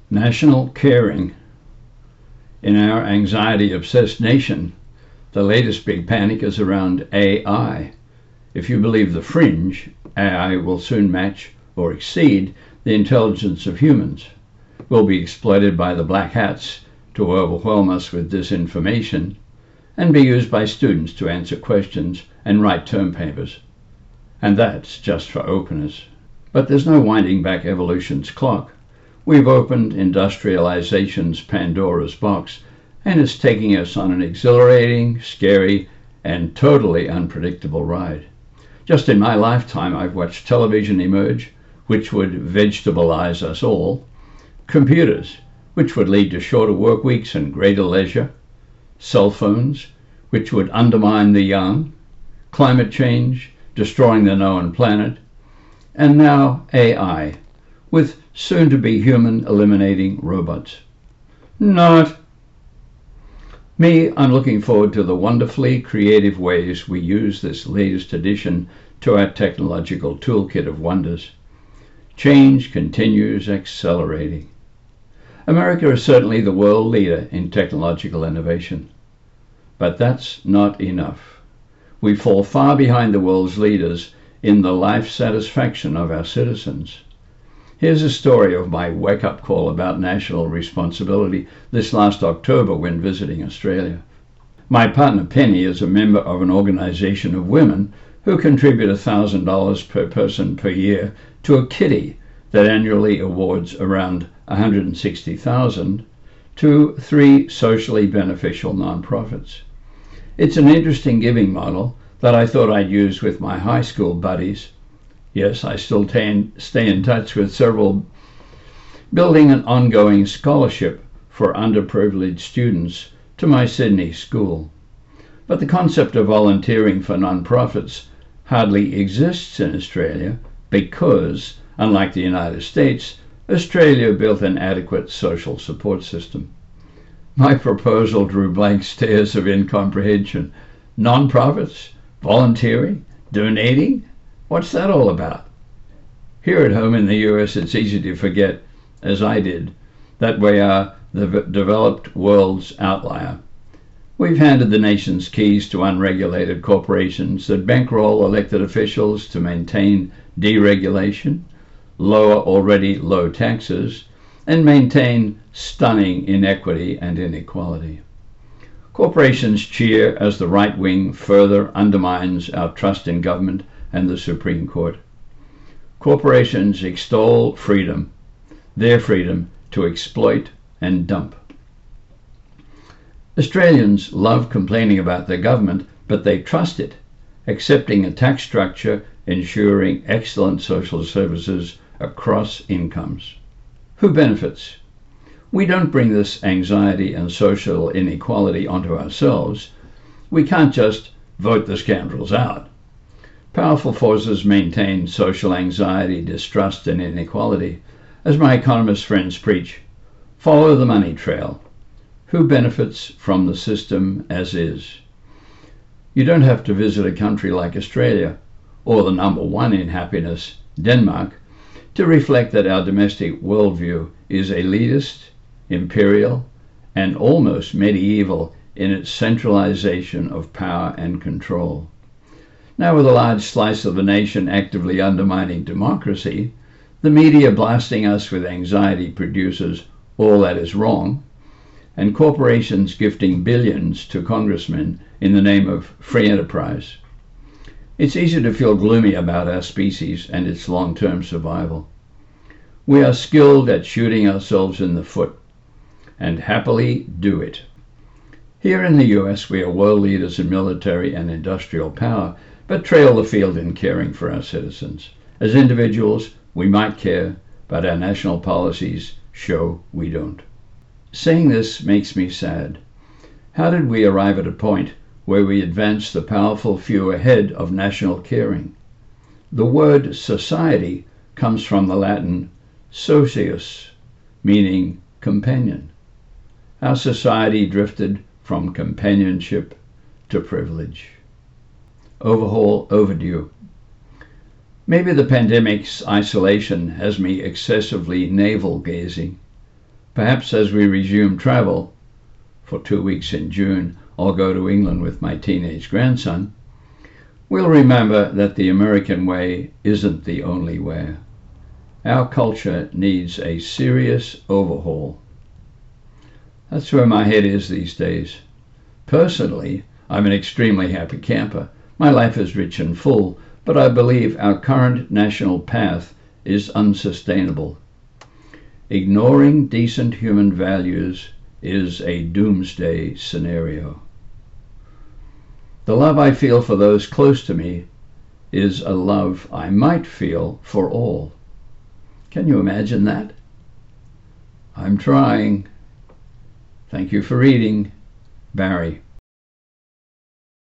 National caring. In our anxiety-obsessed nation, the latest big panic is around AI. If you believe the fringe, AI will soon match or exceed the intelligence of humans, will be exploited by the black hats to overwhelm us with disinformation, and be used by students to answer questions and write term papers. And that's just for openers. But there's no winding back evolution's clock. We've opened industrialization's Pandora's box, and it's taking us on an exhilarating, scary, and totally unpredictable ride. Just in my lifetime, I've watched television emerge, which would vegetabilize us all, computers, which would lead to shorter work weeks and greater leisure, cell phones, which would undermine the young, climate change, destroying the known planet, and now AI, with soon-to-be human-eliminating robots. Not. Me, I'm looking forward to the wonderfully creative ways we use this latest addition to our technological toolkit of wonders. Change continues accelerating. America is certainly the world leader in technological innovation. But that's not enough. We fall far behind the world's leaders in the life satisfaction of our citizens. Here's a story of my wake-up call about national responsibility this last October when visiting Australia. My partner Penny is a member of an organization of women who contribute $1,000 per person per year to a kitty that annually awards around $160,000 to 3 socially beneficial nonprofits. It's an interesting giving model that I thought I'd use with my high school buddies. Yes, I still stay in touch with several, building an ongoing scholarship for underprivileged students to my Sydney school. But the concept of volunteering for nonprofits hardly exists in Australia because, unlike the United States, Australia built an adequate social support system. My proposal drew blank stares of incomprehension. Nonprofits? Volunteering? Donating? What's that all about? Here at home in the US, it's easy to forget, as I did, that we are the developed world's outlier. We've handed the nation's keys to unregulated corporations that bankroll elected officials to maintain deregulation, lower already low taxes, and maintain stunning inequity and inequality. Corporations cheer as the right wing further undermines our trust in government and the Supreme Court. Corporations extol freedom, their freedom to exploit and dump. Australians love complaining about their government, but they trust it, accepting a tax structure ensuring excellent social services across incomes. Who benefits? We don't bring this anxiety and social inequality onto ourselves. We can't just vote the scoundrels out. Powerful forces maintain social anxiety, distrust, and inequality. As my economist friends preach, follow the money trail. Who benefits from the system as is? You don't have to visit a country like Australia or the number 1 in happiness, Denmark, to reflect that our domestic worldview is elitist, imperial, and almost medieval in its centralization of power and control. Now, with a large slice of the nation actively undermining democracy, the media blasting us with anxiety produces all that is wrong, and corporations gifting billions to congressmen in the name of free enterprise. It's easy to feel gloomy about our species and its long-term survival. We are skilled at shooting ourselves in the foot, and happily do it. Here in the US, we are world leaders in military and industrial power, but trail the field in caring for our citizens. As individuals, we might care, but our national policies show we don't. Saying this makes me sad. How did we arrive at a point where we advance the powerful few ahead of national caring? The word society comes from the Latin socius, meaning companion. Our society drifted from companionship to privilege. Overhaul overdue. Maybe the pandemic's isolation has me excessively navel-gazing. Perhaps as we resume travel, for 2 weeks in June, I'll go to England with my teenage grandson, we'll remember that the American way isn't the only way. Our culture needs a serious overhaul. That's where my head is these days. Personally, I'm an extremely happy camper. My life is rich and full, but I believe our current national path is unsustainable. Ignoring decent human values is a doomsday scenario. The love I feel for those close to me is a love I might feel for all. Can you imagine that? I'm trying. Thank you for reading. Barry.